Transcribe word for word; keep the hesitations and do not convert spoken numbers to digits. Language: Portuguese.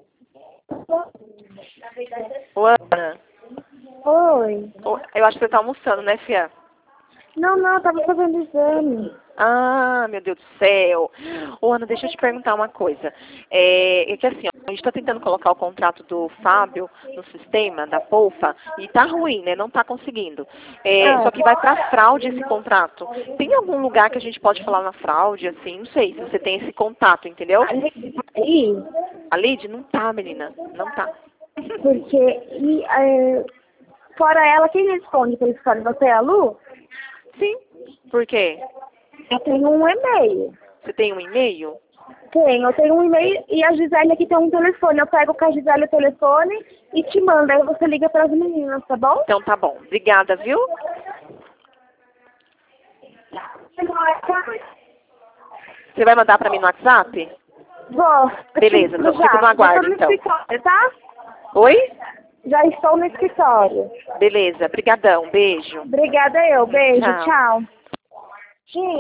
Ô, Ana, Oi. ô, eu acho que você tá almoçando, né, Fia? Não, não, eu tava fazendo exame. Ah, meu Deus do céu. Ô, Ana, deixa eu te perguntar uma coisa. É, é que assim, ó, a gente está tentando colocar o contrato do Fábio no sistema da Polfa e tá ruim, né? Não tá conseguindo. É, Ah, só que vai pra fraude esse contrato. Tem algum lugar que a gente pode falar na fraude, assim? Não sei se você tem esse contato, entendeu? aí, A Lid? Não tá, menina. Não tá. porque, e, é, fora ela, quem responde pelo escritório? Você é a Lu? Sim. Por quê? Eu tenho um e-mail. Você tem um e-mail? Tenho, eu tenho um e-mail e a Gisele aqui tem um telefone. Eu pego com a Gisele o telefone e te mando. Aí você liga para as meninas, tá bom? Então tá bom. Obrigada, viu? Você vai mandar pra mim no WhatsApp? Vou. Beleza, então já. fico no Já estou aguardo, no então. escritório, tá? Oi? Já estou no escritório. Beleza, brigadão, beijo. Obrigada eu. Beijo, Tchau. tchau. Gente.